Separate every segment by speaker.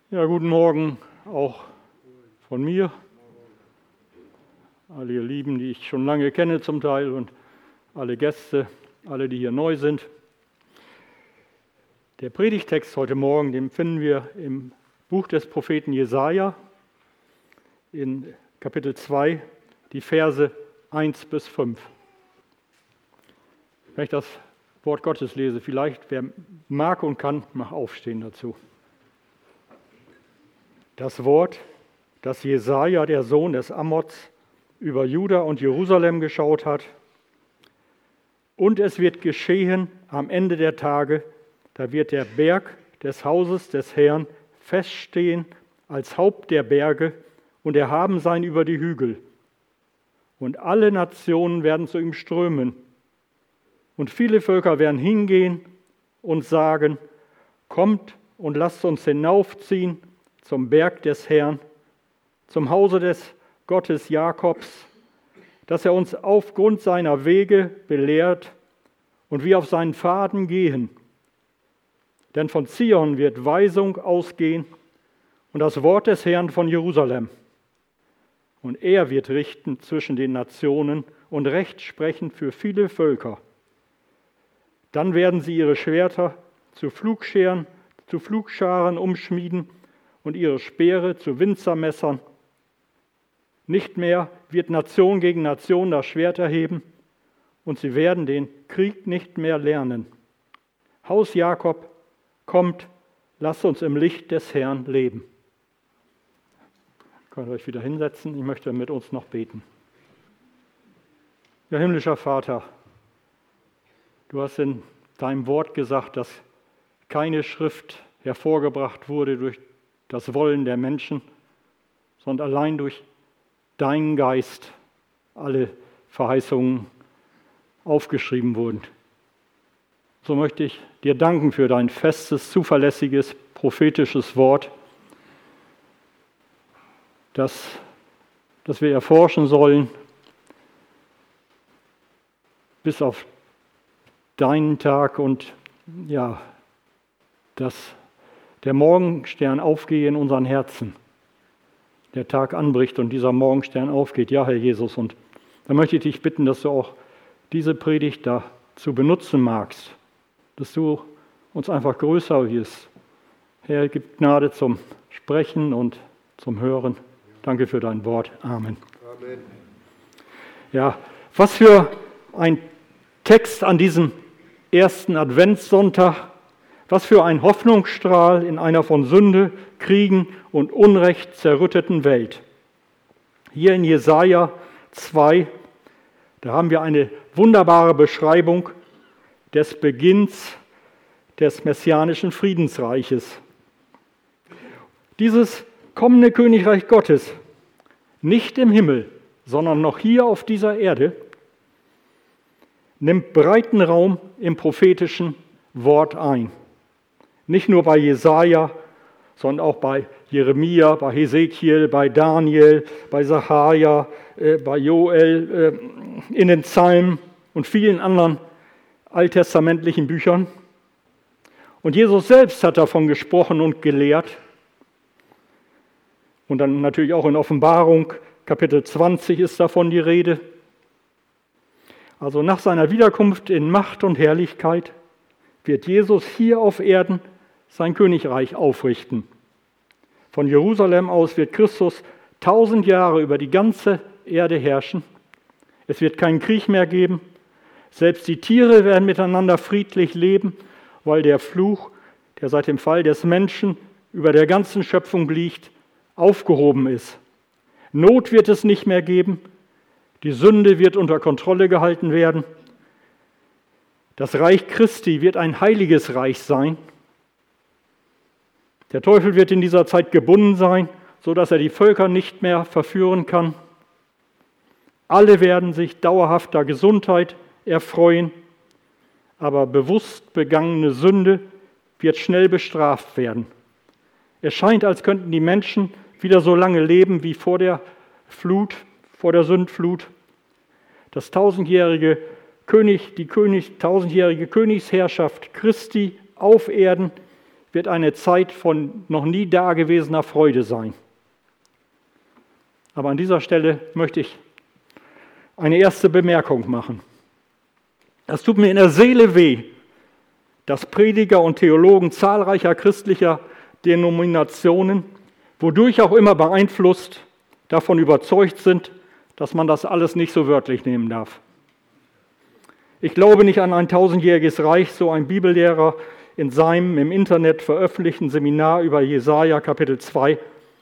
Speaker 1: Ja, guten Morgen auch von mir. Alle ihr Lieben, die ich schon lange kenne zum Teil und alle Gäste, alle, die hier neu sind. Der Predigtext heute Morgen, den finden wir im Buch des Propheten Jesaja in Kapitel 2, die Verse 1 bis 5. Wenn ich das Wort Gottes lese, vielleicht, wer mag und kann, mach aufstehen dazu. Das Wort, das Jesaja, der Sohn des Amoz, über Juda und Jerusalem geschaut hat. Und es wird geschehen am Ende der Tage, da wird der Berg des Hauses des Herrn feststehen als Haupt der Berge und erhaben sein über die Hügel. Und alle Nationen werden zu ihm strömen. Und viele Völker werden hingehen und sagen, kommt und lasst uns hinaufziehen zum Berg des Herrn, zum Hause des Gottes Jakobs, dass er uns aufgrund seiner Wege belehrt und wir auf seinen Pfaden gehen. Denn von Zion wird Weisung ausgehen und das Wort des Herrn von Jerusalem. Und er wird richten zwischen den Nationen und Recht sprechen für viele Völker. Dann werden sie ihre Schwerter zu Pflugscharen umschmieden und ihre Speere zu Winzermessern. Nicht mehr wird Nation gegen Nation das Schwert erheben und sie werden den Krieg nicht mehr lernen. Haus Jakob, kommt, lasst uns im Licht des Herrn leben. Ihr könnt euch wieder hinsetzen, ich möchte mit uns noch beten. Ja, himmlischer Vater, du hast in deinem Wort gesagt, dass keine Schrift hervorgebracht wurde durch das Wollen der Menschen, sondern allein durch deinen Geist alle Verheißungen aufgeschrieben wurden. So möchte ich dir danken für dein festes, zuverlässiges, prophetisches Wort, das wir erforschen sollen, bis auf deinen Tag und ja, dass der Morgenstern aufgehe in unseren Herzen. Der Tag anbricht und dieser Morgenstern aufgeht. Ja, Herr Jesus, und da möchte ich dich bitten, dass du auch diese Predigt dazu benutzen magst, dass du uns einfach größer wirst. Herr, gib Gnade zum Sprechen und zum Hören. Danke für dein Wort. Amen. Amen. Ja, was für ein Text an diesem ersten Adventssonntag. Was für ein Hoffnungsstrahl in einer von Sünde, Kriegen und Unrecht zerrütteten Welt. Hier in Jesaja 2, da haben wir eine wunderbare Beschreibung des Beginns des messianischen Friedensreiches. Dieses kommende Königreich Gottes, nicht im Himmel, sondern noch hier auf dieser Erde, nimmt breiten Raum im prophetischen Wort ein. Nicht nur bei Jesaja, sondern auch bei Jeremia, bei Hesekiel, bei Daniel, bei Sacharja, bei Joel, in den Psalmen und vielen anderen alttestamentlichen Büchern. Und Jesus selbst hat davon gesprochen und gelehrt. Und dann natürlich auch in Offenbarung, Kapitel 20 ist davon die Rede. Also nach seiner Wiederkunft in Macht und Herrlichkeit wird Jesus hier auf Erden sein Königreich aufrichten. Von Jerusalem aus wird Christus 1000 Jahre über die ganze Erde herrschen. Es wird keinen Krieg mehr geben. Selbst die Tiere werden miteinander friedlich leben, weil der Fluch, der seit dem Fall des Menschen über der ganzen Schöpfung liegt, aufgehoben ist. Not wird es nicht mehr geben. Die Sünde wird unter Kontrolle gehalten werden. Das Reich Christi wird ein heiliges Reich sein. Der Teufel wird in dieser Zeit gebunden sein, sodass er die Völker nicht mehr verführen kann. Alle werden sich dauerhafter Gesundheit erfreuen, aber bewusst begangene Sünde wird schnell bestraft werden. Es scheint, als könnten die Menschen wieder so lange leben wie vor der Flut, vor der Sündflut. Das tausendjährige Königsherrschaft Christi auf Erden wird eine Zeit von noch nie dagewesener Freude sein. Aber an dieser Stelle möchte ich eine erste Bemerkung machen. Es tut mir in der Seele weh, dass Prediger und Theologen zahlreicher christlicher Denominationen, wodurch auch immer beeinflusst, davon überzeugt sind, dass man das alles nicht so wörtlich nehmen darf. Ich glaube nicht an ein 1000-jähriges Reich, so ein Bibellehrer in seinem im Internet veröffentlichten Seminar über Jesaja Kapitel 2,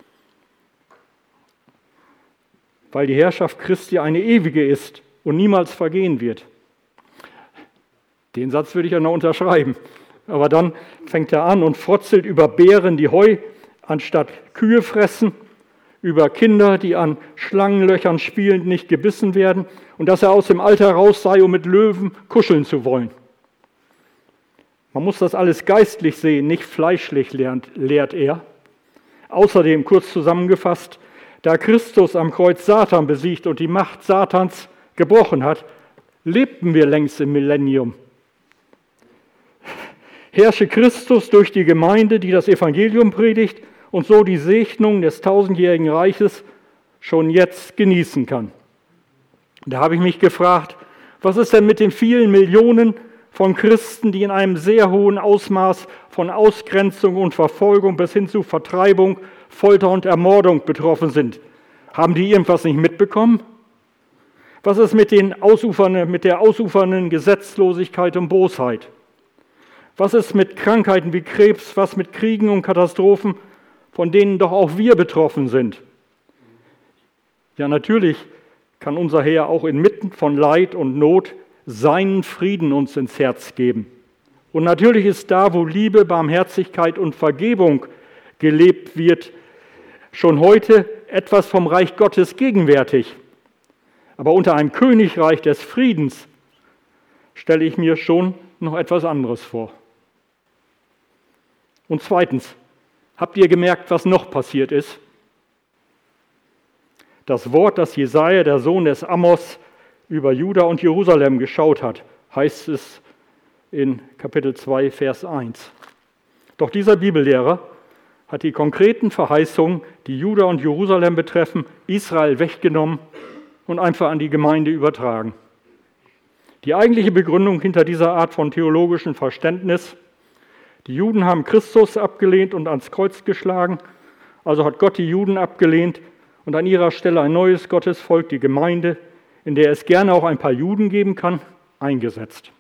Speaker 1: weil die Herrschaft Christi eine ewige ist und niemals vergehen wird. Den Satz würde ich ja noch unterschreiben. Aber dann fängt er an und frotzelt über Bären, die Heu anstatt Kühe fressen, über Kinder, die an Schlangenlöchern spielend nicht gebissen werden und dass er aus dem Alter raus sei, um mit Löwen kuscheln zu wollen. Man muss das alles geistlich sehen, nicht fleischlich, lehrt er. Außerdem, kurz zusammengefasst, da Christus am Kreuz Satan besiegt und die Macht Satans gebrochen hat, lebten wir längst im Millennium. Herrsche Christus durch die Gemeinde, die das Evangelium predigt und so die Segnung des 1000-jährigen Reiches schon jetzt genießen kann. Da habe ich mich gefragt, was ist denn mit den vielen Millionen von Christen, die in einem sehr hohen Ausmaß von Ausgrenzung und Verfolgung bis hin zu Vertreibung, Folter und Ermordung betroffen sind? Haben die irgendwas nicht mitbekommen? Was ist mit der ausufernden Gesetzlosigkeit und Bosheit? Was ist mit Krankheiten wie Krebs? Was mit Kriegen und Katastrophen, von denen doch auch wir betroffen sind? Ja, natürlich kann unser Herr auch inmitten von Leid und Not seinen Frieden uns ins Herz geben. Und natürlich ist da, wo Liebe, Barmherzigkeit und Vergebung gelebt wird, schon heute etwas vom Reich Gottes gegenwärtig. Aber unter einem Königreich des Friedens stelle ich mir schon noch etwas anderes vor. Und zweitens, habt ihr gemerkt, was noch passiert ist? Das Wort, das Jesaja, der Sohn des Amos, über Juda und Jerusalem geschaut hat, heißt es in Kapitel 2, Vers 1. Doch dieser Bibellehrer hat die konkreten Verheißungen, die Juda und Jerusalem betreffen, Israel weggenommen und einfach an die Gemeinde übertragen. Die eigentliche Begründung hinter dieser Art von theologischem Verständnis: Die Juden haben Christus abgelehnt und ans Kreuz geschlagen, also hat Gott die Juden abgelehnt und an ihrer Stelle ein neues Gottesvolk, die Gemeinde, in der es gerne auch ein paar Juden geben kann, eingesetzt.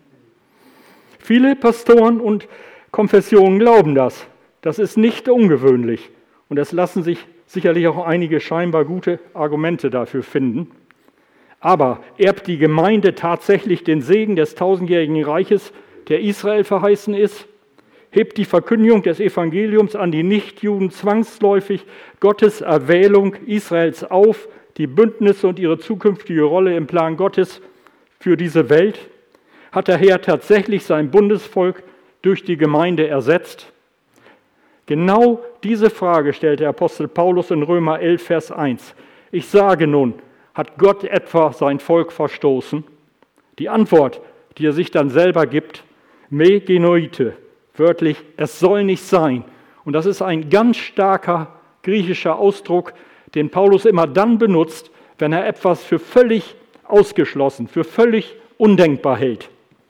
Speaker 1: Viele Pastoren und Konfessionen glauben das. Das ist nicht ungewöhnlich und es lassen sich sicherlich auch einige scheinbar gute Argumente dafür finden. Aber erbt die Gemeinde tatsächlich den Segen des 1000-jährigen Reiches, der Israel verheißen ist? Hebt die Verkündigung des Evangeliums an die Nichtjuden zwangsläufig Gottes Erwählung Israels auf, die Bündnisse und ihre zukünftige Rolle im Plan Gottes für diese Welt? Hat der Herr tatsächlich sein Bundesvolk durch die Gemeinde ersetzt? Genau diese Frage stellt der Apostel Paulus in Römer 11, Vers 1. Ich sage nun, hat Gott etwa sein Volk verstoßen? Die Antwort, die er sich dann selber gibt, me genoite, wörtlich, es soll nicht sein. Und das ist ein ganz starker griechischer Ausdruck, den Paulus immer dann benutzt, wenn er etwas für völlig ausgeschlossen, für völlig undenkbar hält.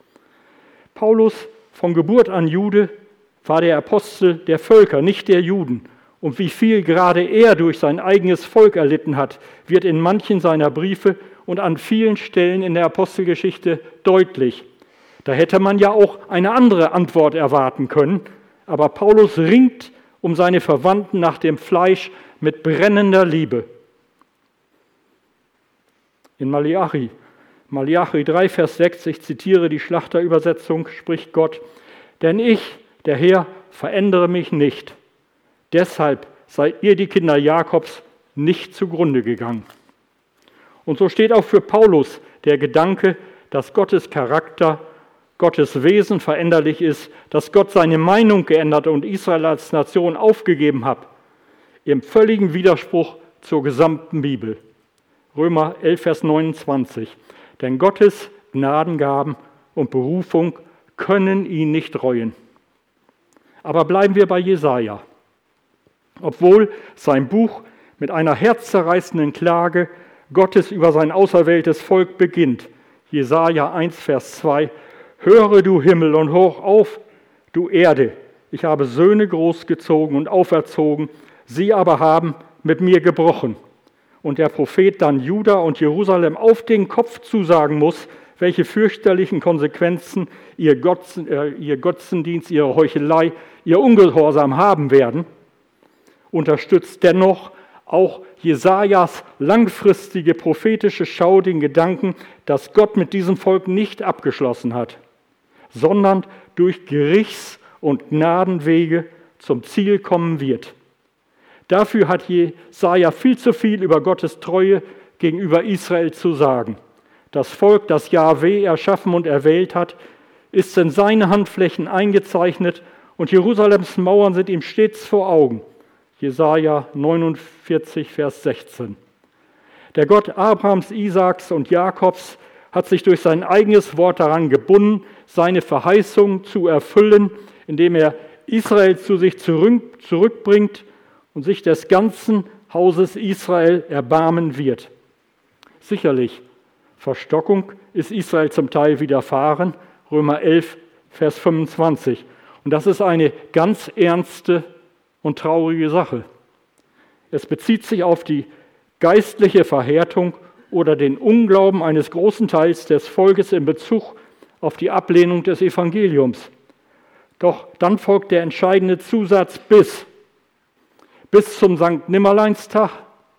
Speaker 1: Paulus, von Geburt an Jude, war der Apostel der Völker, nicht der Juden. Und wie viel gerade er durch sein eigenes Volk erlitten hat, wird in manchen seiner Briefe und an vielen Stellen in der Apostelgeschichte deutlich. Da hätte man ja auch eine andere Antwort erwarten können, aber Paulus ringt um seine Verwandten nach dem Fleisch mit brennender Liebe. In Malachi 3, Vers 6, ich zitiere die Schlachterübersetzung, spricht Gott: Denn ich, der Herr, verändere mich nicht. Deshalb seid ihr, die Kinder Jakobs, nicht zugrunde gegangen. Und so steht auch für Paulus der Gedanke, dass Gottes Charakter, Gottes Wesen veränderlich ist, dass Gott seine Meinung geändert und Israel als Nation aufgegeben hat, im völligen Widerspruch zur gesamten Bibel. Römer 11, Vers 29. Denn Gottes Gnadengaben und Berufung können ihn nicht reuen. Aber bleiben wir bei Jesaja. Obwohl sein Buch mit einer herzzerreißenden Klage Gottes über sein auserwähltes Volk beginnt. Jesaja 1, Vers 2. Höre, du Himmel, und hoch auf, du Erde. Ich habe Söhne großgezogen und auferzogen, sie aber haben mit mir gebrochen. Und der Prophet dann Juda und Jerusalem auf den Kopf zusagen muss, welche fürchterlichen Konsequenzen ihr Götzendienst, ihre Heuchelei, ihr Ungehorsam haben werden, unterstützt dennoch auch Jesajas langfristige prophetische Schau den Gedanken, dass Gott mit diesem Volk nicht abgeschlossen hat, sondern durch Gerichts- und Gnadenwege zum Ziel kommen wird. Dafür hat Jesaja viel zu viel über Gottes Treue gegenüber Israel zu sagen. Das Volk, das Jahwe erschaffen und erwählt hat, ist in seine Handflächen eingezeichnet und Jerusalems Mauern sind ihm stets vor Augen. Jesaja 49, Vers 16. Der Gott Abrahams, Isaaks und Jakobs hat sich durch sein eigenes Wort daran gebunden, seine Verheißung zu erfüllen, indem er Israel zu sich zurückbringt und sich des ganzen Hauses Israel erbarmen wird. Sicherlich, Verstockung ist Israel zum Teil widerfahren, Römer 11, Vers 25. Und das ist eine ganz ernste und traurige Sache. Es bezieht sich auf die geistliche Verhärtung oder den Unglauben eines großen Teils des Volkes in Bezug auf die Ablehnung des Evangeliums. Doch dann folgt der entscheidende Zusatz bis zum Sankt Nimmerleinstag?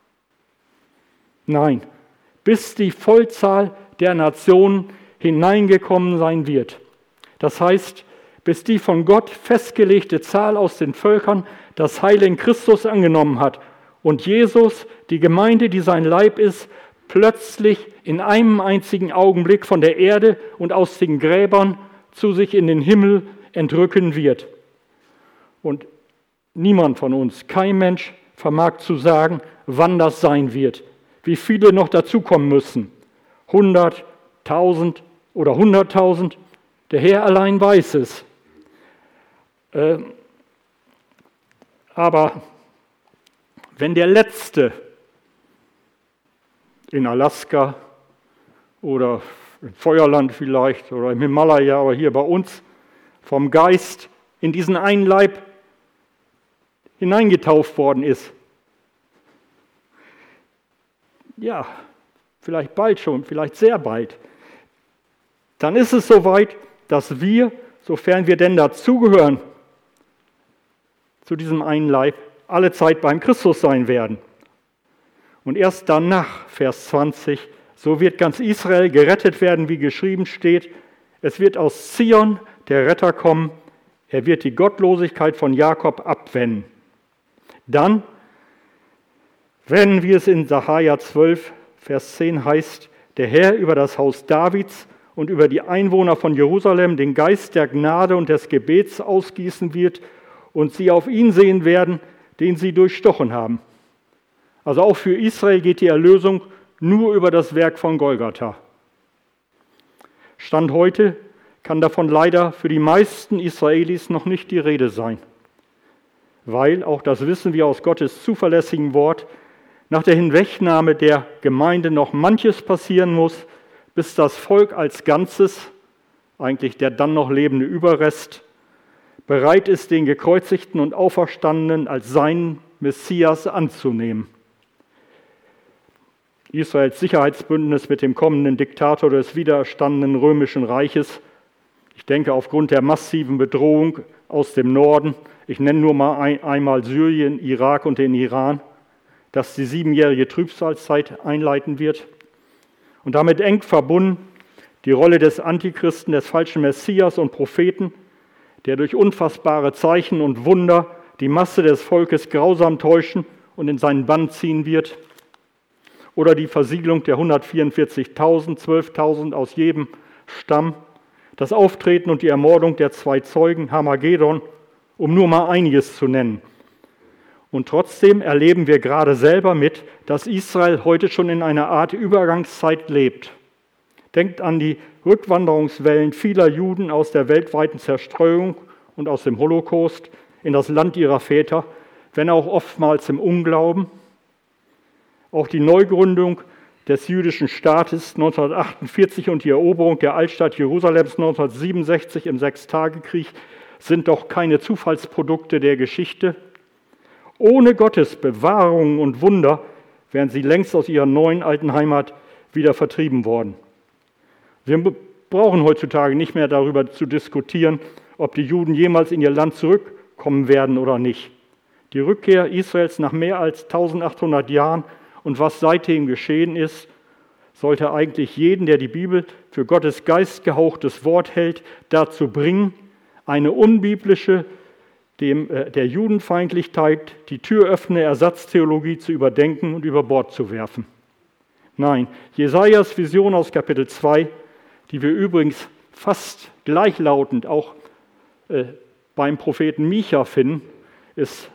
Speaker 1: Nein, bis die Vollzahl der Nationen hineingekommen sein wird. Das heißt, bis die von Gott festgelegte Zahl aus den Völkern das Heil in Christus angenommen hat und Jesus, die Gemeinde, die sein Leib ist, plötzlich in einem einzigen Augenblick von der Erde und aus den Gräbern zu sich in den Himmel entrücken wird. Und niemand von uns, kein Mensch vermag zu sagen, wann das sein wird, wie viele noch dazukommen müssen. 100, 1000 oder 100.000, der Herr allein weiß es. Aber wenn der Letzte in Alaska oder im Feuerland vielleicht oder im Himalaya oder hier bei uns vom Geist in diesen einen Leib hineingetauft worden ist, ja, vielleicht bald schon, vielleicht sehr bald, dann ist es soweit, dass wir, sofern wir denn dazugehören, zu diesem einen Leib, alle Zeit beim Christus sein werden. Und erst danach, Vers 20, so wird ganz Israel gerettet werden, wie geschrieben steht, es wird aus Zion der Retter kommen, er wird die Gottlosigkeit von Jakob abwenden. Dann, wenn, wie es in Sacharja 12, Vers 10 heißt, der Herr über das Haus Davids und über die Einwohner von Jerusalem den Geist der Gnade und des Gebets ausgießen wird und sie auf ihn sehen werden, den sie durchstochen haben. Also auch für Israel geht die Erlösung nur über das Werk von Golgatha. Stand heute kann davon leider für die meisten Israelis noch nicht die Rede sein, weil, auch das wissen wir aus Gottes zuverlässigem Wort, nach der Hinwegnahme der Gemeinde noch manches passieren muss, bis das Volk als Ganzes, eigentlich der dann noch lebende Überrest, bereit ist, den Gekreuzigten und Auferstandenen als seinen Messias anzunehmen. Israels Sicherheitsbündnis mit dem kommenden Diktator des widerstandenen römischen Reiches, ich denke aufgrund der massiven Bedrohung aus dem Norden, ich nenne nur mal einmal Syrien, Irak und den Iran, das die 7-jährige Trübsalzeit einleiten wird. Und damit eng verbunden die Rolle des Antichristen, des falschen Messias und Propheten, der durch unfassbare Zeichen und Wunder die Masse des Volkes grausam täuschen und in seinen Bann ziehen wird. Oder die Versiegelung der 144.000, 12.000 aus jedem Stamm, das Auftreten und die Ermordung der 2 Zeugen, Hamagedon, um nur mal einiges zu nennen. Und trotzdem erleben wir gerade selber mit, dass Israel heute schon in einer Art Übergangszeit lebt. Denkt an die Rückwanderungswellen vieler Juden aus der weltweiten Zerstreuung und aus dem Holocaust in das Land ihrer Väter, wenn auch oftmals im Unglauben. Auch die Neugründung des jüdischen Staates 1948 und die Eroberung der Altstadt Jerusalems 1967 im Sechstagekrieg sind doch keine Zufallsprodukte der Geschichte. Ohne Gottes Bewahrung und Wunder wären sie längst aus ihrer neuen alten Heimat wieder vertrieben worden. Wir brauchen heutzutage nicht mehr darüber zu diskutieren, ob die Juden jemals in ihr Land zurückkommen werden oder nicht. Die Rückkehr Israels nach mehr als 1800 Jahren und was seitdem geschehen ist, sollte eigentlich jeden, der die Bibel für Gottes geistgehauchtes Wort hält, dazu bringen, eine unbiblische, der Judenfeindlichkeit die Tür öffnende Ersatztheologie zu überdenken und über Bord zu werfen. Nein, Jesajas Vision aus Kapitel 2, die wir übrigens fast gleichlautend auch beim Propheten Micha finden, ist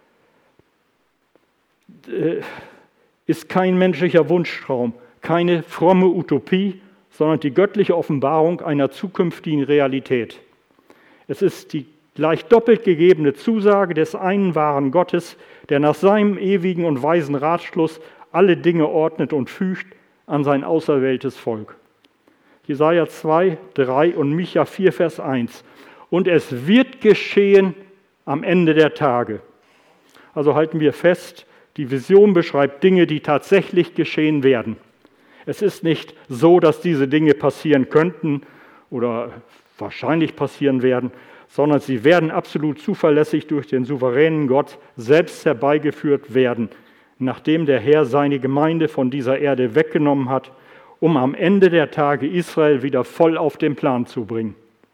Speaker 1: kein menschlicher Wunschtraum, keine fromme Utopie, sondern die göttliche Offenbarung einer zukünftigen Realität. Es ist die gleich doppelt gegebene Zusage des einen wahren Gottes, der nach seinem ewigen und weisen Ratschluss alle Dinge ordnet und fügt an sein auserwähltes Volk. Jesaja 2, 3 und Micha 4, Vers 1. Und es wird geschehen am Ende der Tage. Also halten wir fest, die Vision beschreibt Dinge, die tatsächlich geschehen werden. Es ist nicht so, dass diese Dinge passieren könnten oder wahrscheinlich passieren werden, sondern sie werden absolut zuverlässig durch den souveränen Gott selbst herbeigeführt werden, nachdem der Herr seine Gemeinde von dieser Erde weggenommen hat, um am Ende der Tage Israel wieder voll auf den Plan zu bringen.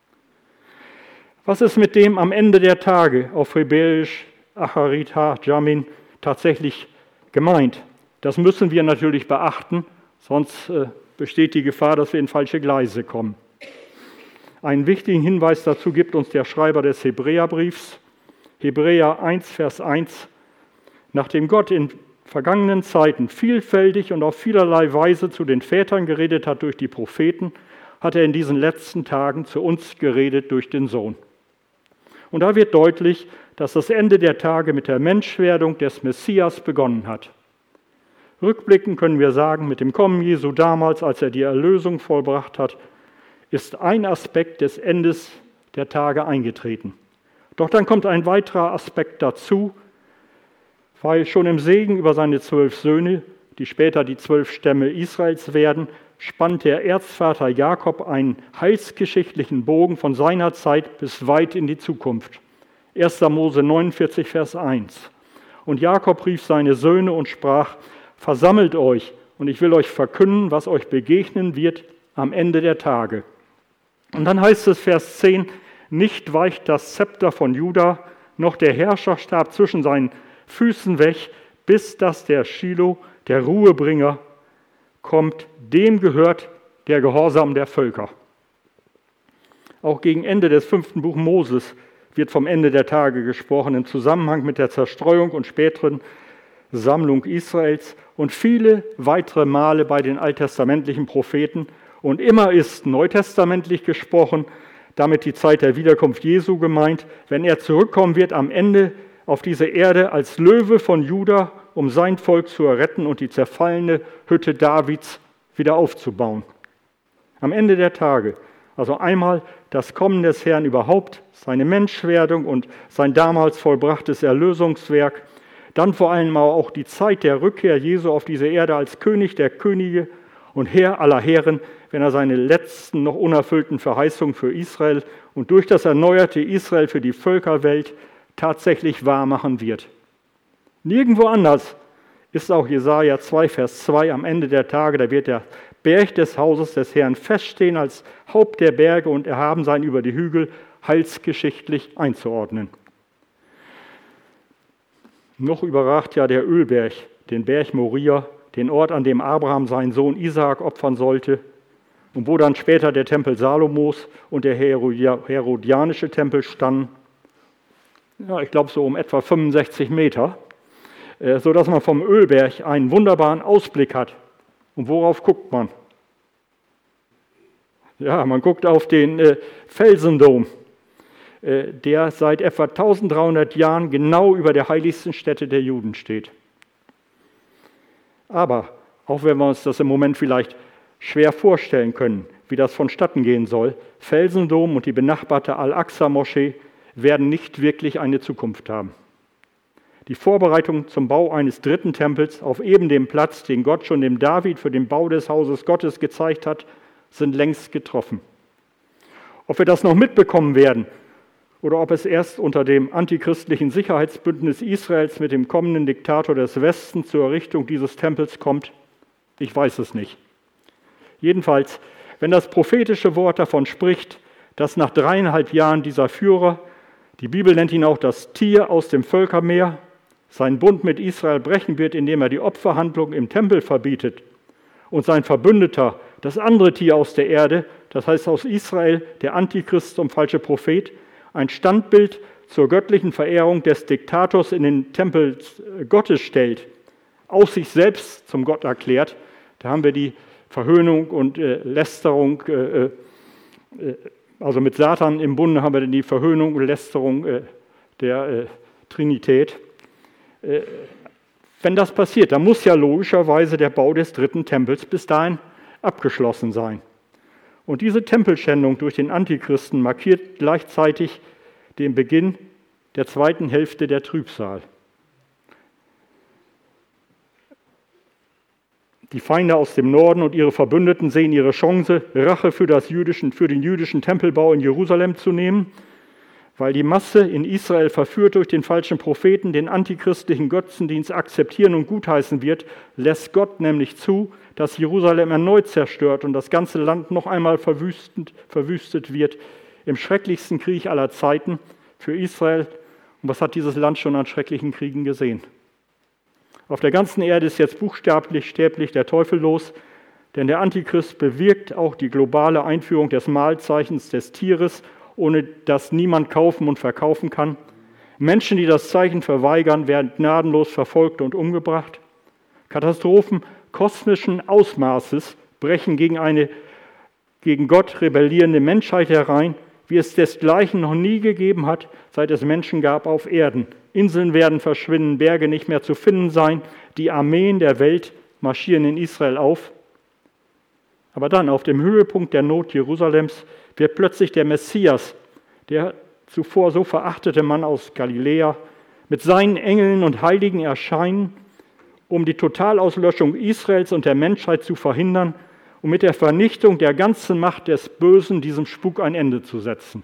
Speaker 1: Was ist mit dem am Ende der Tage auf Hebräisch Acharit Ha-Jamin tatsächlich gemeint? Das müssen wir natürlich beachten, sonst besteht die Gefahr, dass wir in falsche Gleise kommen. Einen wichtigen Hinweis dazu gibt uns der Schreiber des Hebräerbriefs, Hebräer 1, Vers 1. Nachdem Gott in vergangenen Zeiten vielfältig und auf vielerlei Weise zu den Vätern geredet hat durch die Propheten, hat er in diesen letzten Tagen zu uns geredet durch den Sohn. Und da wird deutlich, dass das Ende der Tage mit der Menschwerdung des Messias begonnen hat. Rückblickend können wir sagen, mit dem Kommen Jesu damals, als er die Erlösung vollbracht hat, ist ein Aspekt des Endes der Tage eingetreten. Doch dann kommt ein weiterer Aspekt dazu, weil schon im Segen über seine 12 Söhne, die später die 12 Stämme Israels werden, spannt der Erzvater Jakob einen heilsgeschichtlichen Bogen von seiner Zeit bis weit in die Zukunft. 1. Mose 49, Vers 1. Und Jakob rief seine Söhne und sprach: Versammelt euch, und ich will euch verkünden, was euch begegnen wird am Ende der Tage. Und dann heißt es, Vers 10, nicht weicht das Zepter von Juda, noch der Herrscherstab zwischen seinen Füßen weg, bis dass der Schilo, der Ruhebringer, kommt. Dem gehört der Gehorsam der Völker. Auch gegen Ende des 5. Buch Moses wird vom Ende der Tage gesprochen, im Zusammenhang mit der Zerstreuung und späteren Sammlung Israels und viele weitere Male bei den alttestamentlichen Propheten. Und immer ist neutestamentlich gesprochen, damit die Zeit der Wiederkunft Jesu gemeint, wenn er zurückkommen wird am Ende auf diese Erde als Löwe von Juda, um sein Volk zu erretten und die zerfallene Hütte Davids wieder aufzubauen. Am Ende der Tage, also einmal das Kommen des Herrn überhaupt, seine Menschwerdung und sein damals vollbrachtes Erlösungswerk, dann vor allem auch die Zeit der Rückkehr Jesu auf diese Erde als König der Könige und Herr aller Herren, wenn er seine letzten noch unerfüllten Verheißungen für Israel und durch das erneuerte Israel für die Völkerwelt tatsächlich wahr machen wird. Nirgendwo anders ist auch Jesaja 2, Vers 2 am Ende der Tage, da wird der Berg des Hauses des Herrn feststehen als Haupt der Berge und erhaben sein über die Hügel, heilsgeschichtlich einzuordnen. Noch überragt ja der Ölberg, den Berg Moria, den Ort, an dem Abraham seinen Sohn Isaak opfern sollte und wo dann später der Tempel Salomos und der herodianische Tempel standen. Ja, ich glaube so um etwa 65 Meter, sodass man vom Ölberg einen wunderbaren Ausblick hat. Und worauf guckt man? Ja, man guckt auf den Felsendom. der seit etwa 1300 Jahren genau über der heiligsten Stätte der Juden steht. Aber, auch wenn wir uns das im Moment vielleicht schwer vorstellen können, wie das vonstatten gehen soll, Felsendom und die benachbarte Al-Aqsa-Moschee werden nicht wirklich eine Zukunft haben. Die Vorbereitungen zum Bau eines dritten Tempels auf eben dem Platz, den Gott schon dem David für den Bau des Hauses Gottes gezeigt hat, sind längst getroffen. Ob wir das noch mitbekommen werden oder ob es erst unter dem antichristlichen Sicherheitsbündnis Israels mit dem kommenden Diktator des Westens zur Errichtung dieses Tempels kommt, ich weiß es nicht. Jedenfalls, wenn das prophetische Wort davon spricht, dass nach 3,5 Jahren dieser Führer, die Bibel nennt ihn auch das Tier aus dem Völkermeer, seinen Bund mit Israel brechen wird, indem er die Opferhandlung im Tempel verbietet und sein Verbündeter, das andere Tier aus der Erde, das heißt aus Israel, der Antichrist und falsche Prophet, ein Standbild zur göttlichen Verehrung des Diktators in den Tempel Gottes stellt, aus sich selbst zum Gott erklärt, da haben wir die Verhöhnung und Lästerung, also mit Satan im Bunde haben wir dann die Verhöhnung und Lästerung der Trinität. Wenn das passiert, dann muss ja logischerweise der Bau des dritten Tempels bis dahin abgeschlossen sein. Und diese Tempelschändung durch den Antichristen markiert gleichzeitig den Beginn der zweiten Hälfte der Trübsal. Die Feinde aus dem Norden und ihre Verbündeten sehen ihre Chance, Rache für den jüdischen Tempelbau in Jerusalem zu nehmen, weil die Masse in Israel verführt durch den falschen Propheten den antichristlichen Götzendienst akzeptieren und gutheißen wird, lässt Gott nämlich zu, dass Jerusalem erneut zerstört und das ganze Land noch einmal verwüstet wird, im schrecklichsten Krieg aller Zeiten für Israel. Und was hat dieses Land schon an schrecklichen Kriegen gesehen? Auf der ganzen Erde ist jetzt buchstäblich der Teufel los, denn der Antichrist bewirkt auch die globale Einführung des Mahlzeichens des Tieres, ohne das niemand kaufen und verkaufen kann. Menschen, die das Zeichen verweigern, werden gnadenlos verfolgt und umgebracht. Katastrophen kosmischen Ausmaßes brechen gegen Gott rebellierende Menschheit herein, wie es desgleichen noch nie gegeben hat, seit es Menschen gab auf Erden. Inseln werden verschwinden, Berge nicht mehr zu finden sein, die Armeen der Welt marschieren in Israel auf. Aber dann, auf dem Höhepunkt der Not Jerusalems, wird plötzlich der Messias, der zuvor so verachtete Mann aus Galiläa, mit seinen Engeln und Heiligen erscheinen, um die Totalauslöschung Israels und der Menschheit zu verhindern und mit der Vernichtung der ganzen Macht des Bösen diesem Spuk ein Ende zu setzen.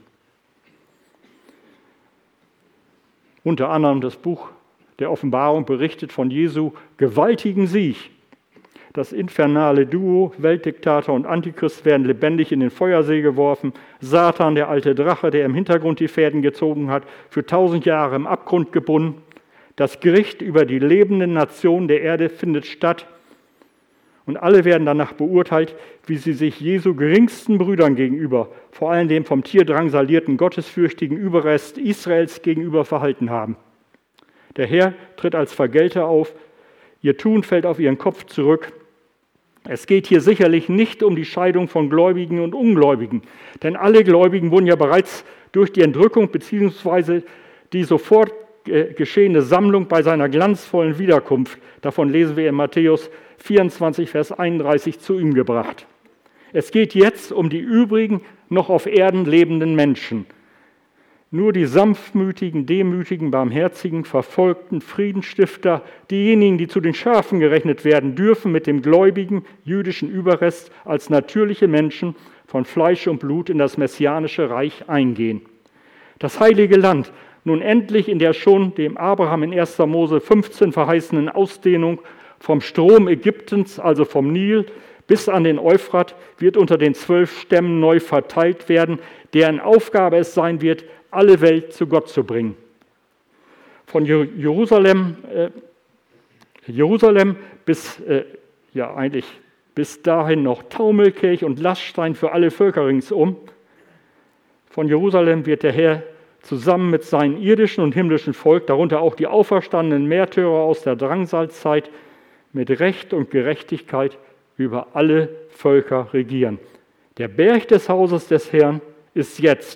Speaker 1: Unter anderem das Buch der Offenbarung berichtet von Jesu gewaltigen Sieg. Das infernale Duo, Weltdiktator und Antichrist, werden lebendig in den Feuersee geworfen. Satan, der alte Drache, der im Hintergrund die Fäden gezogen hat, für 1000 Jahre im Abgrund gebunden. Das Gericht über die lebenden Nationen der Erde findet statt. Und alle werden danach beurteilt, wie sie sich Jesu geringsten Brüdern gegenüber, vor allem dem vom Tier drangsalierten, gottesfürchtigen Überrest Israels gegenüber verhalten haben. Der Herr tritt als Vergelter auf, ihr Tun fällt auf ihren Kopf zurück. Es geht hier sicherlich nicht um die Scheidung von Gläubigen und Ungläubigen, denn alle Gläubigen wurden ja bereits durch die Entrückung bzw. die sofort geschehene Sammlung bei seiner glanzvollen Wiederkunft, davon lesen wir in Matthäus 24, Vers 31, zu ihm gebracht. Es geht jetzt um die übrigen noch auf Erden lebenden Menschen. Nur die sanftmütigen, demütigen, barmherzigen, verfolgten Friedensstifter, diejenigen, die zu den Schafen gerechnet werden, dürfen mit dem gläubigen jüdischen Überrest als natürliche Menschen von Fleisch und Blut in das messianische Reich eingehen. Das heilige Land, nun endlich in der schon dem Abraham in 1. Mose 15 verheißenen Ausdehnung vom Strom Ägyptens, also vom Nil, bis an den Euphrat, wird unter den 12 Stämmen neu verteilt werden, deren Aufgabe es sein wird, alle Welt zu Gott zu bringen. Von Jerusalem bis dahin noch Taumelkirch und Laststein für alle Völker ringsum. Von Jerusalem wird der Herr zusammen mit seinem irdischen und himmlischen Volk, darunter auch die auferstandenen Märtyrer aus der Drangsalzeit, mit Recht und Gerechtigkeit über alle Völker regieren. Der Berg des Hauses des Herrn ist jetzt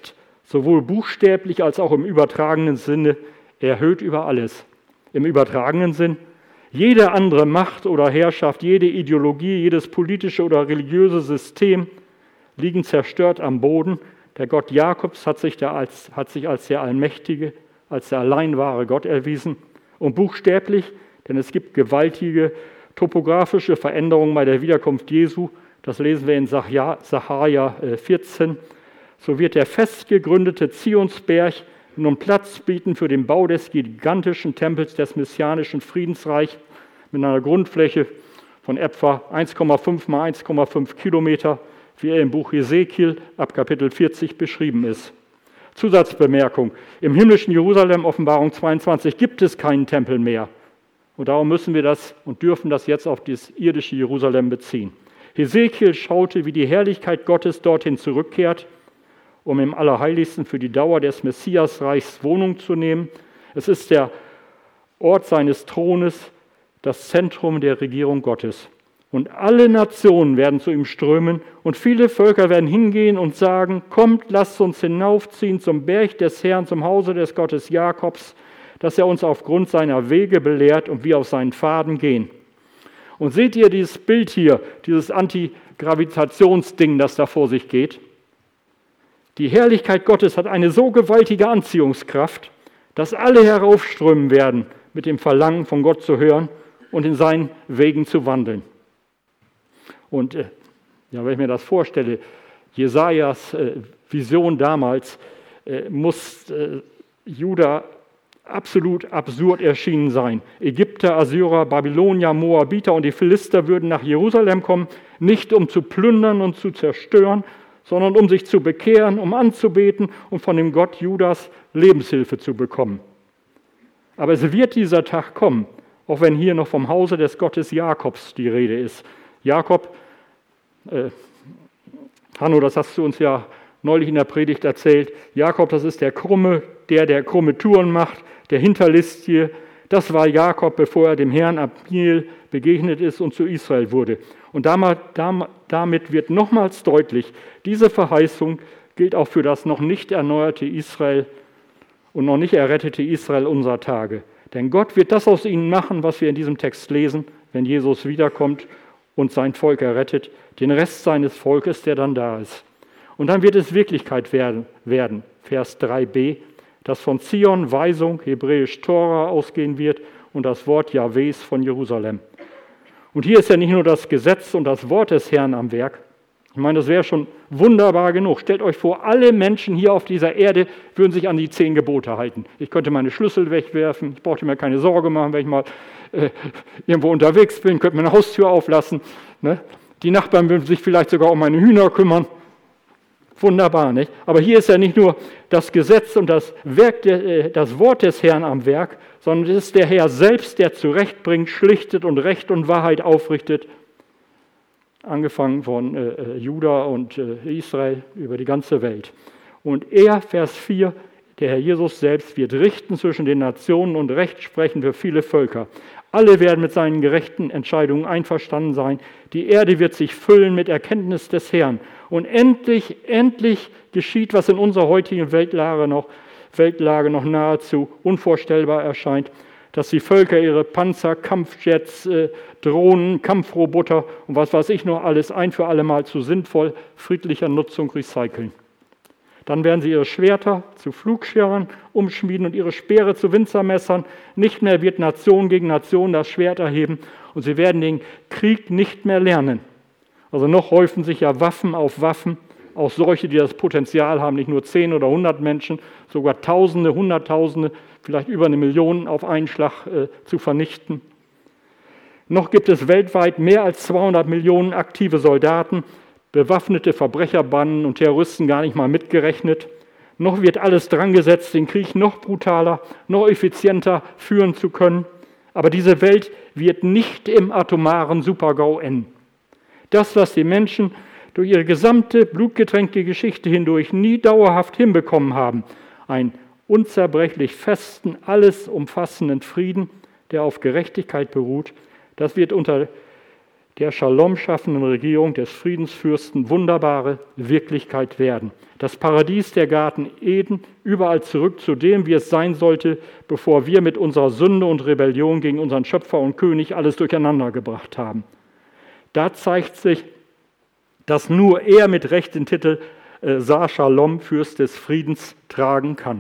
Speaker 1: sowohl buchstäblich als auch im übertragenen Sinne, erhöht über alles. Im übertragenen Sinn, jede andere Macht oder Herrschaft, jede Ideologie, jedes politische oder religiöse System liegen zerstört am Boden. Der Gott Jakobs hat sich als der allmächtige, als der allein wahre Gott erwiesen. Und buchstäblich, denn es gibt gewaltige topografische Veränderungen bei der Wiederkunft Jesu. Das lesen wir in Sacharja 14. So wird der fest gegründete Zionsberg nun Platz bieten für den Bau des gigantischen Tempels des messianischen Friedensreichs mit einer Grundfläche von etwa 1,5 mal 1,5 Kilometer, wie er im Buch Hesekiel ab Kapitel 40 beschrieben ist. Zusatzbemerkung: Im himmlischen Jerusalem, Offenbarung 22, gibt es keinen Tempel mehr. Und darum müssen wir das und dürfen das jetzt auf das irdische Jerusalem beziehen. Hesekiel schaute, wie die Herrlichkeit Gottes dorthin zurückkehrt, um im Allerheiligsten für die Dauer des Messiasreichs Wohnung zu nehmen. Es ist der Ort seines Thrones, das Zentrum der Regierung Gottes. Und alle Nationen werden zu ihm strömen und viele Völker werden hingehen und sagen: Kommt, lasst uns hinaufziehen zum Berg des Herrn, zum Hause des Gottes Jakobs, dass er uns aufgrund seiner Wege belehrt und wir auf seinen Pfaden gehen. Und seht ihr dieses Bild hier, dieses Antigravitationsding, das da vor sich geht? Die Herrlichkeit Gottes hat eine so gewaltige Anziehungskraft, dass alle heraufströmen werden mit dem Verlangen, von Gott zu hören und in seinen Wegen zu wandeln. Und wenn ich mir das vorstelle, Jesajas Vision damals, muss Juda absolut absurd erschienen sein. Ägypter, Assyrer, Babylonier, Moabiter und die Philister würden nach Jerusalem kommen, nicht um zu plündern und zu zerstören, sondern um sich zu bekehren, um anzubeten und von dem Gott Judas Lebenshilfe zu bekommen. Aber es wird dieser Tag kommen, auch wenn hier noch vom Hause des Gottes Jakobs die Rede ist. Jakob, Hanno, das hast du uns ja neulich in der Predigt erzählt, Jakob, das ist der Krumme, der krumme Touren macht, der Hinterlistige. Das war Jakob, bevor er dem Herrn am Nil begegnet ist und zu Israel wurde. Und damit wird nochmals deutlich, diese Verheißung gilt auch für das noch nicht erneuerte Israel und noch nicht errettete Israel unserer Tage. Denn Gott wird das aus ihnen machen, was wir in diesem Text lesen, wenn Jesus wiederkommt und sein Volk errettet, den Rest seines Volkes, der dann da ist. Und dann wird es Wirklichkeit werden. Vers 3b, dass von Zion Weisung, hebräisch Tora, ausgehen wird und das Wort Jahwes von Jerusalem. Und hier ist ja nicht nur das Gesetz und das Wort des Herrn am Werk. Ich meine, das wäre schon wunderbar genug. Stellt euch vor, alle Menschen hier auf dieser Erde würden sich an die 10 Gebote halten. Ich könnte meine Schlüssel wegwerfen, ich brauchte mir keine Sorge machen, wenn ich mal irgendwo unterwegs bin, könnte meine Haustür auflassen. Ne? Die Nachbarn würden sich vielleicht sogar um meine Hühner kümmern. Wunderbar, nicht? Aber hier ist ja nicht nur das Gesetz und das Wort des Herrn am Werk, sondern es ist der Herr selbst, der zurechtbringt, schlichtet und Recht und Wahrheit aufrichtet, angefangen von Juda und Israel über die ganze Welt. Und er, Vers 4, der Herr Jesus selbst, wird richten zwischen den Nationen und Recht sprechen für viele Völker. Alle werden mit seinen gerechten Entscheidungen einverstanden sein. Die Erde wird sich füllen mit Erkenntnis des Herrn. Und endlich geschieht, was in unserer heutigen Weltlage noch nahezu unvorstellbar erscheint, dass die Völker ihre Panzer, Kampfjets, Drohnen, Kampfroboter und was weiß ich noch alles ein für alle Mal zu sinnvoll friedlicher Nutzung recyceln. Dann werden sie ihre Schwerter zu Pflugscheren umschmieden und ihre Speere zu Winzermessern. Nicht mehr wird Nation gegen Nation das Schwert erheben und sie werden den Krieg nicht mehr lernen. Also noch häufen sich ja Waffen auf Waffen, auch solche, die das Potenzial haben, nicht nur 10 oder 100 Menschen, sogar Tausende, Hunderttausende, vielleicht über 1 Million auf einen Schlag zu vernichten. Noch gibt es weltweit mehr als 200 Millionen aktive Soldaten, bewaffnete Verbrecherbanden und Terroristen gar nicht mal mitgerechnet. Noch wird alles dran gesetzt, den Krieg noch brutaler, noch effizienter führen zu können. Aber diese Welt wird nicht im atomaren Supergau enden. Das, was die Menschen durch ihre gesamte blutgetränkte Geschichte hindurch nie dauerhaft hinbekommen haben, einen unzerbrechlich festen, alles umfassenden Frieden, der auf Gerechtigkeit beruht, das wird unter der Shalom schaffenden Regierung des Friedensfürsten wunderbare Wirklichkeit werden. Das Paradies, der Garten Eden, überall zurück zu dem, wie es sein sollte, bevor wir mit unserer Sünde und Rebellion gegen unseren Schöpfer und König alles durcheinander gebracht haben. Da zeigt sich, dass nur er mit Recht den Titel Sar Shalom, Fürst des Friedens, tragen kann.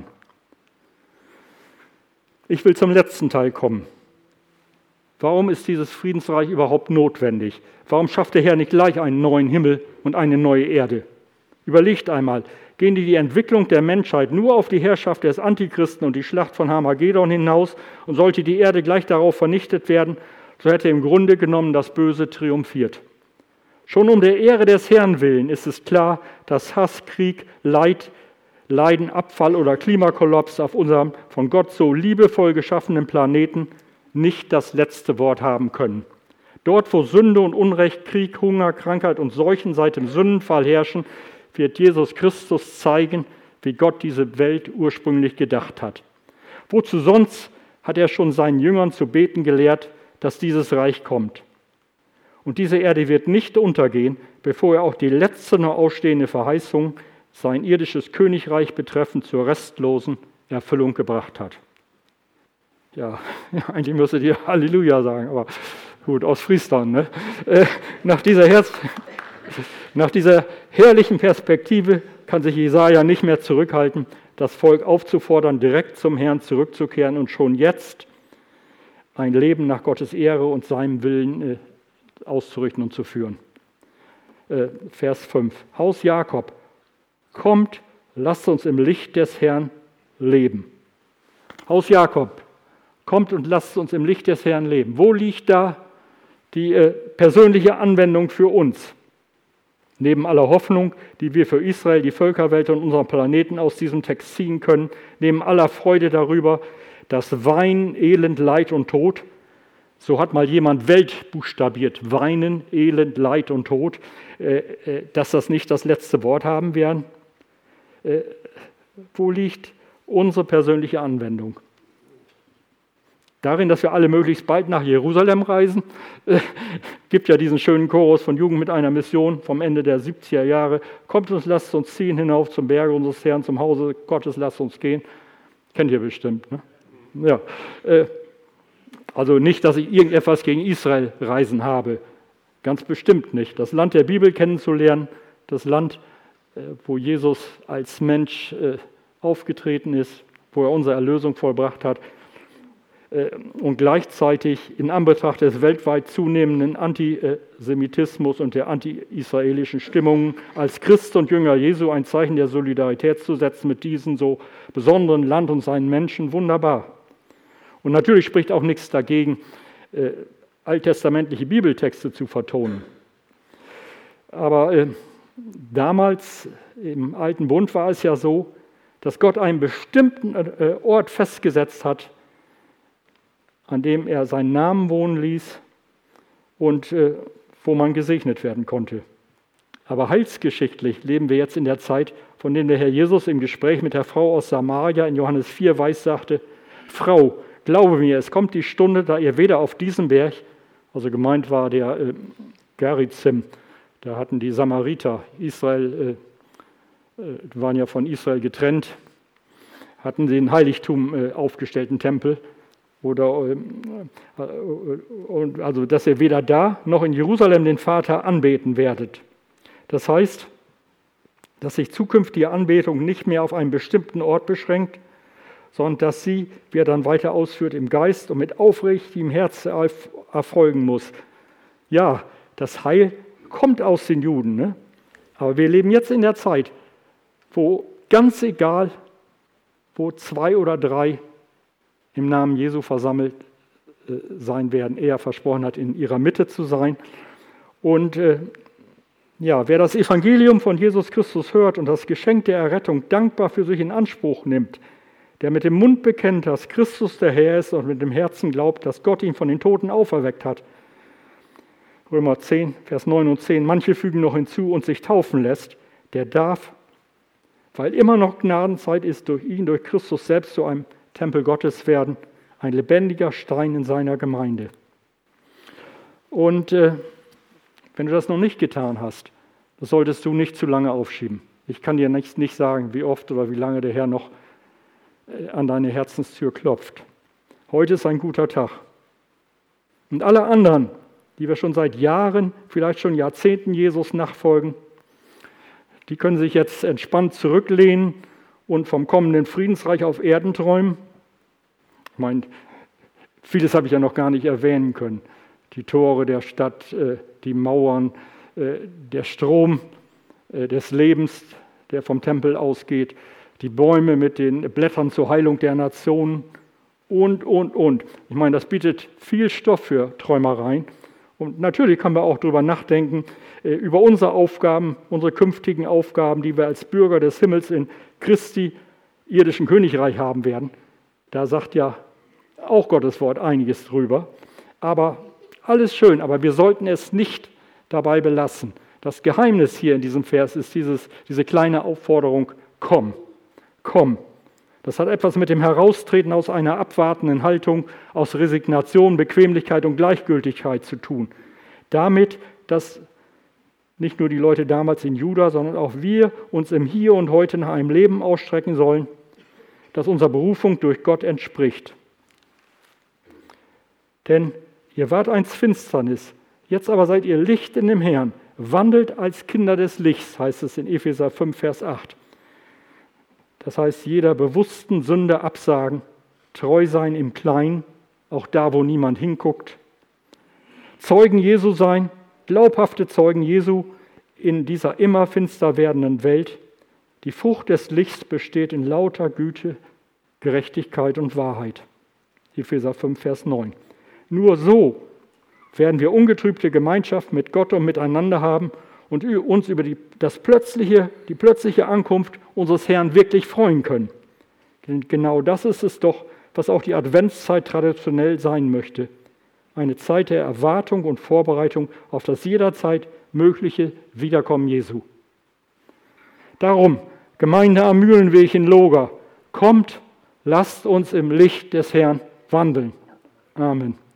Speaker 1: Ich will zum letzten Teil kommen. Warum ist dieses Friedensreich überhaupt notwendig? Warum schafft der Herr nicht gleich einen neuen Himmel und eine neue Erde? Überlegt einmal, gehen die Entwicklung der Menschheit nur auf die Herrschaft des Antichristen und die Schlacht von Harmagedon hinaus und sollte die Erde gleich darauf vernichtet werden, so hätte im Grunde genommen das Böse triumphiert. Schon um der Ehre des Herrn willen ist es klar, dass Hass, Krieg, Leiden, Abfall oder Klimakollaps auf unserem von Gott so liebevoll geschaffenen Planeten nicht das letzte Wort haben können. Dort, wo Sünde und Unrecht, Krieg, Hunger, Krankheit und Seuchen seit dem Sündenfall herrschen, wird Jesus Christus zeigen, wie Gott diese Welt ursprünglich gedacht hat. Wozu sonst hat er schon seinen Jüngern zu beten gelehrt, dass dieses Reich kommt. Und diese Erde wird nicht untergehen, bevor er auch die letzte noch ausstehende Verheißung, sein irdisches Königreich betreffend, zur restlosen Erfüllung gebracht hat. Ja, eigentlich müsstet ihr Halleluja sagen, aber gut, aus Friesland. Ne? Nach dieser herrlichen Perspektive kann sich Jesaja nicht mehr zurückhalten, das Volk aufzufordern, direkt zum Herrn zurückzukehren und schon jetzt ein Leben nach Gottes Ehre und seinem Willen auszurichten und zu führen. Vers 5. Haus Jakob, kommt, lasst uns im Licht des Herrn leben. Haus Jakob, kommt und lasst uns im Licht des Herrn leben. Wo liegt da die persönliche Anwendung für uns? Neben aller Hoffnung, die wir für Israel, die Völkerwelt und unseren Planeten aus diesem Text ziehen können, neben aller Freude darüber, dass Weinen, Elend, Leid und Tod, so hat mal jemand Welt buchstabiert, Weinen, Elend, Leid und Tod, dass das nicht das letzte Wort haben werden. Wo liegt unsere persönliche Anwendung? Darin, dass wir alle möglichst bald nach Jerusalem reisen. Gibt ja diesen schönen Chorus von Jugend mit einer Mission vom Ende der 70er Jahre. Kommt uns, lasst uns ziehen hinauf zum Berge unseres Herrn, zum Hause Gottes, lasst uns gehen. Kennt ihr bestimmt, ne? Ja. Also nicht, dass ich irgendetwas gegen Israel reisen habe. Ganz bestimmt nicht. Das Land der Bibel kennenzulernen, das Land, wo Jesus als Mensch aufgetreten ist, wo er unsere Erlösung vollbracht hat, und gleichzeitig in Anbetracht des weltweit zunehmenden Antisemitismus und der anti-israelischen Stimmungen als Christ und Jünger Jesu ein Zeichen der Solidarität zu setzen mit diesem so besonderen Land und seinen Menschen, wunderbar. Und natürlich spricht auch nichts dagegen, alttestamentliche Bibeltexte zu vertonen. Aber damals im Alten Bund war es ja so, dass Gott einen bestimmten Ort festgesetzt hat, an dem er seinen Namen wohnen ließ und wo man gesegnet werden konnte. Aber heilsgeschichtlich leben wir jetzt in der Zeit, von der der Herr Jesus im Gespräch mit der Frau aus Samaria in Johannes 4 weissagte: Frau, glaube mir, es kommt die Stunde, da ihr weder auf diesem Berg, also gemeint war der Gerizim, da hatten die Samariter, Israel, waren ja von Israel getrennt, hatten sie einen Heiligtum aufgestellten Tempel, also dass ihr weder da noch in Jerusalem den Vater anbeten werdet. Das heißt, dass sich zukünftige Anbetung nicht mehr auf einen bestimmten Ort beschränkt, sondern dass sie, wie er dann weiter ausführt, im Geist und mit aufrichtigem Herz erfolgen muss. Ja, das Heil kommt aus den Juden, ne? Aber wir leben jetzt in der Zeit, wo ganz egal, wo 2 oder 3 im Namen Jesu versammelt sein werden. Er versprochen hat, in ihrer Mitte zu sein. Und wer das Evangelium von Jesus Christus hört und das Geschenk der Errettung dankbar für sich in Anspruch nimmt, der mit dem Mund bekennt, dass Christus der Herr ist und mit dem Herzen glaubt, dass Gott ihn von den Toten auferweckt hat. Römer 10, Vers 9 und 10. Manche fügen noch hinzu und sich taufen lässt, der darf, weil immer noch Gnadenzeit ist, durch ihn, durch Christus selbst zu einem Tempel Gottes werden, ein lebendiger Stein in seiner Gemeinde. Und Wenn du das noch nicht getan hast, das solltest du nicht zu lange aufschieben. Ich kann dir nicht sagen, wie oft oder wie lange der Herr noch an deine Herzenstür klopft. Heute ist ein guter Tag. Und alle anderen, die wir schon seit Jahren, vielleicht schon Jahrzehnten Jesus nachfolgen, die können sich jetzt entspannt zurücklehnen und vom kommenden Friedensreich auf Erden träumen. Ich meine, vieles habe ich ja noch gar nicht erwähnen können. Die Tore der Stadt, die Mauern, der Strom des Lebens, der vom Tempel ausgeht, die Bäume mit den Blättern zur Heilung der Nationen und. Ich meine, das bietet viel Stoff für Träumereien. Und natürlich können wir auch darüber nachdenken, über unsere Aufgaben, unsere künftigen Aufgaben, die wir als Bürger des Himmels in Christi irdischen Königreich haben werden. Da sagt ja auch Gottes Wort einiges drüber. Aber alles schön, aber wir sollten es nicht dabei belassen. Das Geheimnis hier in diesem Vers ist diese kleine Aufforderung, komm. Das hat etwas mit dem Heraustreten aus einer abwartenden Haltung, aus Resignation, Bequemlichkeit und Gleichgültigkeit zu tun. Damit, dass nicht nur die Leute damals in Juda, sondern auch wir uns im Hier und Heute nach einem Leben ausstrecken sollen, das unserer Berufung durch Gott entspricht. Denn ihr wart einst Finsternis, jetzt aber seid ihr Licht in dem Herrn. Wandelt als Kinder des Lichts, heißt es in Epheser 5, Vers 8. Das heißt, jeder bewussten Sünde absagen, treu sein im Kleinen, auch da, wo niemand hinguckt. Zeugen Jesu sein, glaubhafte Zeugen Jesu in dieser immer finster werdenden Welt. Die Frucht des Lichts besteht in lauter Güte, Gerechtigkeit und Wahrheit. Epheser 5, Vers 9. Nur so werden wir ungetrübte Gemeinschaft mit Gott und miteinander haben und uns über die plötzliche Ankunft unseres Herrn wirklich freuen können. Denn genau das ist es doch, was auch die Adventszeit traditionell sein möchte. Eine Zeit der Erwartung und Vorbereitung auf das jederzeit mögliche Wiederkommen Jesu. Darum, Gemeinde am Mühlenweg in Loga, kommt, lasst uns im Licht des Herrn wandeln. Amen.